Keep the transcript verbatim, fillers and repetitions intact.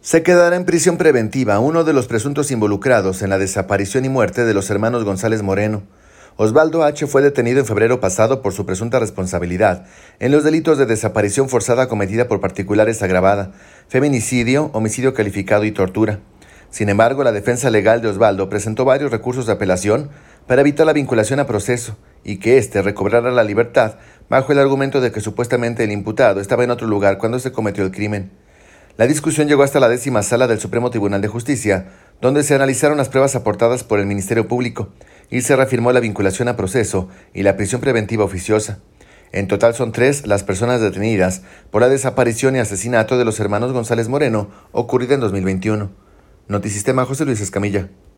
Se quedará en prisión preventiva uno de los presuntos involucrados en la desaparición y muerte de los hermanos González Moreno. Osvaldo H. fue detenido en febrero pasado por su presunta responsabilidad en los delitos de desaparición forzada cometida por particulares agravada, feminicidio, homicidio calificado y tortura. Sin embargo, la defensa legal de Osvaldo presentó varios recursos de apelación para evitar la vinculación a proceso y que éste recobrara la libertad bajo el argumento de que supuestamente el imputado estaba en otro lugar cuando se cometió el crimen. La discusión llegó hasta la décima sala del Supremo Tribunal de Justicia, donde se analizaron las pruebas aportadas por el Ministerio Público y se reafirmó la vinculación a proceso y la prisión preventiva oficiosa. En total son tres las personas detenidas por la desaparición y asesinato de los hermanos González Moreno, ocurrida en dos mil veintiuno. Notisistema, José Luis Escamilla.